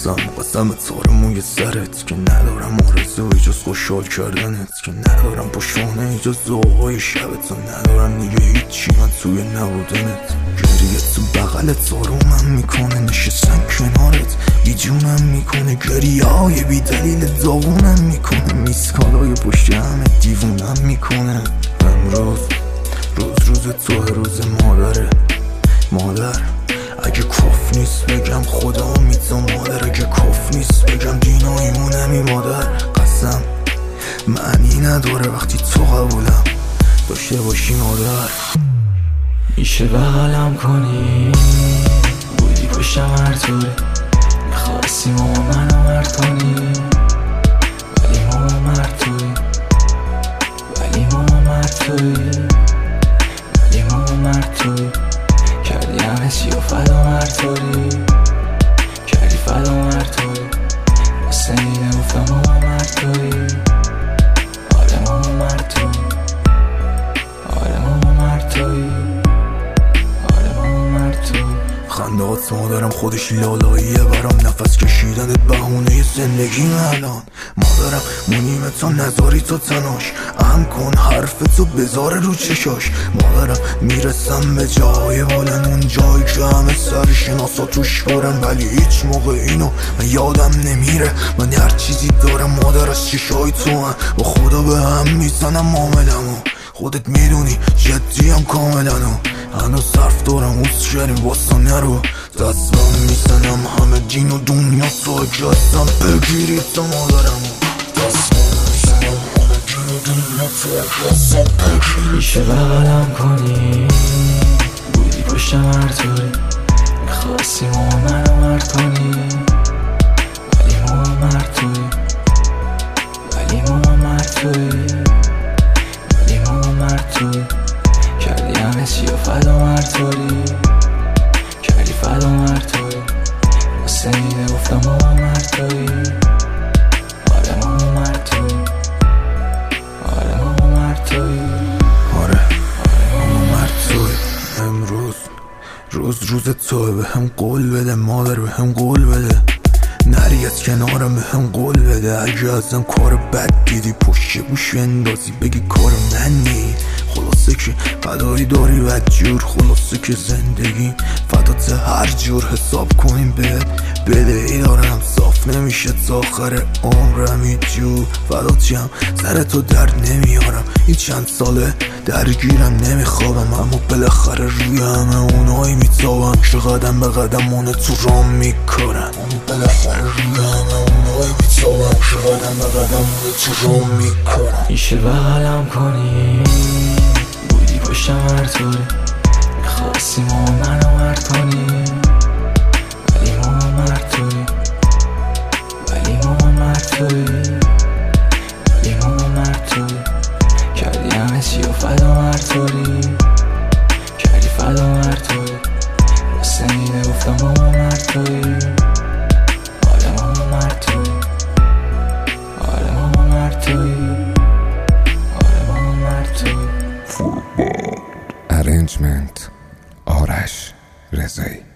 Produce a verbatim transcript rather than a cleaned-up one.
قسم قسم تار موی سرت که ندارم آرزوی جز خوشحال کردنت، که ندارم پشانه جز ذوقای شبت، و ندارم دیگه هیچی من توی نبودنت. گریه تو بغلت آرومم میکنه، نشستن کنارت بیجونم میکنه، گریه های بی دلیل داغونم میکنه، میسکالای پشت همه دیوونم میکنه. امروز روز روز تو روز مادره، مادر اگه کف نیست بگم خدا میتو، مادر اگه کف نیست بگم دینا ایمونمی، مادر قسم معنی نداره وقتی تو قبولم داشته باشی مادر. میشه بغلم کنی، بودی پشتم هر طوری، میخواستی ماما منو مرد کنی، ولی ماما مرد توی، ولی ماما مرد توی، ولی ماما مرد توی، کردی همه چی و فدا مرد توی، کردی فدا مرد توی، مثل اینه گفتم ماما مرد توی، آره ماما مرد توی، آره ماما مرد توی، آره ماما مرد توی. خندهات مادرم خودش لالاییه برام، نفس کشیدنت بهونه زندگی الان. مادرم مونیمه تا نذاری تو تناش، اهم کن حرف تو بذاره رو چشاش. مادرم میرسم به جای بالن، اون جایی که همه سرشناسا توش برن، ولی هیچ موقع اینو من یادم نمیره. من هر چیزی دارم مادر از چشای تو هم، با خدا به هم میزنم معاملمو، خودت میدونی جدیم کاملا، و هنوز صرف دارم اوست شریم واسه نرو، دستم میزنم همه دین و دنیا تو اگه ازم بگیرید تو مادرمو، دستم میزنم همه دین و دنیا تو اگه ازم بگیرید. میشه بغلم کنی، بودی پشتم هر طوری، میخواستی ماما منو مرد کنی، ولی ماما مرد توی، ولی ماما مرد توی، ولی ماما مرد توی، کردی همه چی و فدا مرد توی، کردی فدا مرد توی، مثل اینه گفتم ماما مرد توی، آره ماما مرد توی، آره ماما مرد توی، آره ماما مرد توی. امروز روز روز توی، به هم قول بده مادر، به هم قول بده نری از کنارم، به هم قول بده اگه ازم کار بد دیدی پشت گوش اندازی بگی کار من نی. خلاصه که فدایی داری بدجور، خلاصه که زندگی فدات هر جور، حساب کنیم بهت بده ای دارم صاف نمیشه تا آخر عمرم هیچجور، فدات جم سر تو درد نمیارم، این چند ساله درگیرم نمیخوابم، اما بالاخره روی همه اونایی میتابم که قدم به قدم اون تو رام میکنم، اما بالاخره روی همه اونایی میتابم که قدم به قدم اون تو رام میکنم. میشه بغلم کنی، بودی پشتم هر طوری، میخواستی ماما منو مرد کنی، ولی ماما مرد توی، ولی ماما مرد توی، ولی ماما مرد توی، کردی همه چی و فدا مرد توی، کردی فدا مرد توی، مثل اینه گفتم ماما مرد توی، آره ماما مرد توی، آره ماما مرد توی، آره ماما مرد توی. Arrangement آرش رضایی.